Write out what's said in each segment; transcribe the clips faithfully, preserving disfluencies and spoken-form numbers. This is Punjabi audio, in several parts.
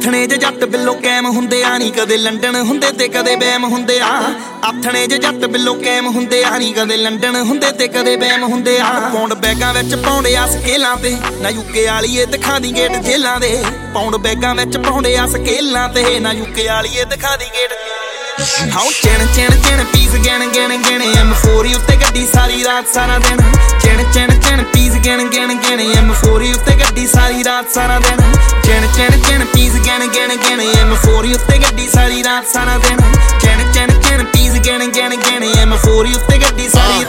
ਆਥਣੇ ਜ ਜੱਟ ਬਿੱਲੋ ਕੈਮ ਹੁੰਦੇ ਆ ਨੀ ਕਦੇ ਲੰਡਨ ਹੁੰਦੇ ਤੇ ਕਦੇ ਬੈਮ ਹੁੰਦੇ ਆ ਆਥਣੇ ਜ ਜੱਟ ਬਿੱਲੋ ਕੈਮ ਹੁੰਦੇ ਆ ਨੀ ਕਦੇ ਲੰਡਨ ਹੁੰਦੇ ਤੇ ਕਦੇ ਬੈਮ ਹੁੰਦੇ ਆ ਪੌਂਡ ਬੈਗਾਂ ਵਿੱਚ ਪਾਉਂਦੇ ਆ ਸਕੇਲਾਂ ਤੇ ਨਾ ਯੂਕੇ ਵਾਲੀਏ ਦਿਖਾ ਦੀ ਗੇਟ ਜੇਲਾਂ ਦੇ ਪੌਂਡ ਬੈਗਾਂ ਵਿੱਚ ਪਾਉਂਦੇ ਆ ਸਕੇਲਾਂ ਤੇ ਨਾ ਯੂਕੇ ਵਾਲੀਏ ਦਿਖਾ ਦੀ ਗੇਟ ਹਾਉ ਚਿਣ ਚਿਣ ਚਿਣ ਪੀਸ ਗਿਣ ਗਿਣ ਗਿਣ ਐਮ ਫੋਰ ਉੱਤੇ ਗੱਡੀ ਸਾਰੀ ਰਾਤ ਸਾਰਾ ਦਿਨ ਚਿਣ ਚਿਣ ਚਿਣ ਪੀਸ ਗਿਣ ਗਿਣ ਗਿਣ ਐਮ ਫੋਰ ਉੱਤੇ ਗੱਡੀ ਸਾਰੀ ਰਾਤ ਸਾਰਾ ਦਿਨ ਚਿਣ ਚਿਣ ਚਿਣ ਪੀਸ ਗਿਣ ਗਿਣ ਗਿਣ ਐਮ ਫੋਰ ਉੱਤੇ ਗੱਡੀ ਸਾਰੀ ਰਾਤ ਸਾਰਾ ਦਿਨ ਚਿਣ ਚਿਣ ਚਿਣ ਪੀਸ ਗਿਣ ਗਿਣ ਗਿਣ ਐਮ ਫੋਰ ਉੱਤੇ ਗੱਡੀ ਸਾਰੀ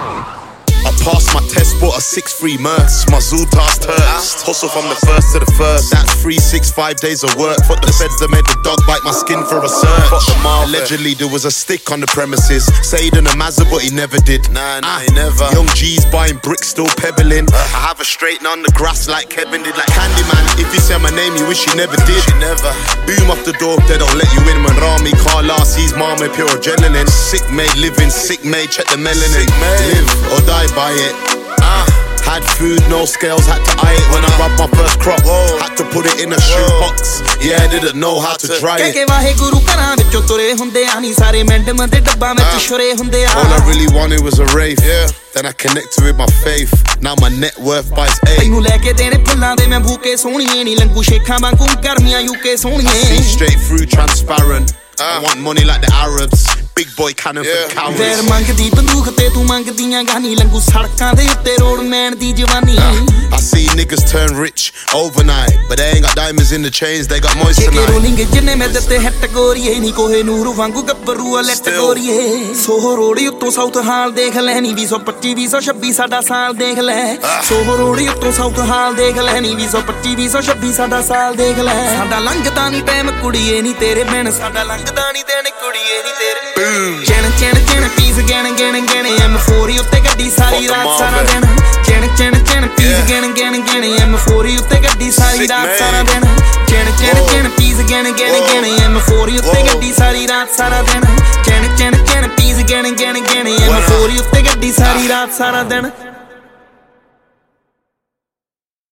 I passed my test, bought a six three Merc. My Zootas hurts. Hustle from the first to the first. That's three, six, five days of work. Fuck the feds that made the dog bite my skin for a search. Fuck the mall. Allegedly there was a stick on the premises. Said in a Mazda but he never did. Nah, nah, ah. he never. Young G's buying bricks, still pebbling. uh. I have a straighten on the grass like Kevin did. Like Candyman, if you say my name you wish you never did. She never. Boom off the door, they don't let you in. When Rami Carl sees mama pure adrenaline. Sick made living, sick made check the melanin. Sick made. Live or die by it. uh. Had food, no scales, had to eye it when I robbed my first crop. Whoa. Had to put it in a shoebox. Yeah, I didn't know how to dry it. ਕੇ ਵਾਹਿਗੁਰੂ ਘਰਾਂ ਵਿੱਚੋਂ ਤੁਰੇ ਹੁੰਦੇ ਆ ਨੀ ਸਾਰੇ ਮੈਂਡਮ ਦੇ ਡੱਬਾਂ ਵਿੱਚ ਛੁਰੇ ਹੁੰਦੇ ਆ All I really wanted was a rave. Yeah. Then I connected with my faith. Now my net worth buys eight. ਤੈਨੂੰ ਲੈ ਕੇ ਦੇਣੇ ਫੁੱਲਾਂ ਦੇ ਮੈਂ ਭੂਕੇ ਸੋਹਣੀਏ ਨੀ ਲੰਗੂ ਸ਼ੇਖਾਂ ਵਾਂਗੂ ਗਰਮੀਆਂ ਯੂਕੇ ਸੋਹਣੀਏ See straight through transparent. uh. I want money like the Arabs. Big boy cannon yeah. for cowards. ਫੇਰ ਮੰਗਦੀ ਬੰਦੂਕ ਤੇ ਤੂੰ ਮੰਗਦੀਆਂ ਗਾਨੀ ਲੰਗੂ ਸੜਕਾਂ ਦੇ ਉੱਤੇ ਰੋਡ ਮੈਨ ਦੀ ਜਵਾਨੀ uh. I see niggas turn rich overnight, but they ain't got diamonds in the chains, they got moissanite. ਕਿ ਰੋਲਿੰਗ ਜਿੰਨੇ ਮੈਂ ਦਿੱਤੇ ਹੱਟ ਗੋਰੀਏ ਨੀ ਕੋਹੇ ਨੂਰ ਵਾਂਗੂ ਗੱਭਰੂ ਲੈਟ ਗੋਰੀਏ ਸੋਹ ਰੋੜੀ ਉੱਤੋਂ ਸਾਊਥ ਹਾਲ ਦੇਖ ਲੈ ਨੀ ਵੀਹ ਸੌ ਪੱਚੀ ਵੀਹ ਸੌ ਛੱਬੀ ਸਾਡਾ ਸਾਲ ਦੇਖ ਲੈ ਸੋਹ ਰੋੜੀ ਉੱਤੋਂ ਸਾਊਥ ਹਾਲ ਦੇਖ ਲੈ ਨੀ ਵੀਹ ਸੌ ਪੱਚੀ ਵੀਹ ਸੌ ਛੱਬੀ ਸਾਡਾ ਸਾਲ ਦੇਖ ਲੈ ਸਾਡਾ ਲੰਘਦਾ ਨੀ ਟਾਈਮ ਕੁੜੀਏ ਨੀ ਤੇਰੇ ਬਿਨ ਸਾਡਾ ਲੰਘਦਾ ਨੀ ਦਿਨ ਕੁੜੀਏ ਨੀ ਤੇਰੇ ਚਿਣ ਚਿਣ ਚਿਣ ਪੀਸ ਗਿਣ ਗਿਣ ਗਿਣ ਐਮ ਫੋਰ ਉੱਤੇ ਗੱਡੀ ਸਾਰੀ ਰਾਤ ਸਾਰਾ ਦਿਨ ਚਿਣ ਚਿਣ ਚਿਣ ਪੀਸ ਗਿਣ ਗਿਣ ਗਿਣ ਐਮ ਫੋਰ ਉੱਤੇ ਗੱਡੀ ਸਾਰੀ ਰਾਤ ਸਾਰਾ ਦਿਨ ਚਿਣ ਚਿਣ ਚਿਣ ਪੀਸ ਗਿਣ ਗਿਣ ਗਿਣ ਐਮ ਫੋਰ ਉੱਤੇ ਗੱਡੀ ਸਾਰੀ ਰਾਤ ਸਾਰਾ ਦਿਨ ਚਿਣ ਚਿਣ ਚਿਣ ਪੀਸ ਗਿਣ ਗਿਣ ਗਿਣ ਐਮ ਫੋਰ ਉੱਤੇ ਗੱਡੀ ਸਾਰੀ ਰਾਤ ਸਾਰਾ ਦਿਨ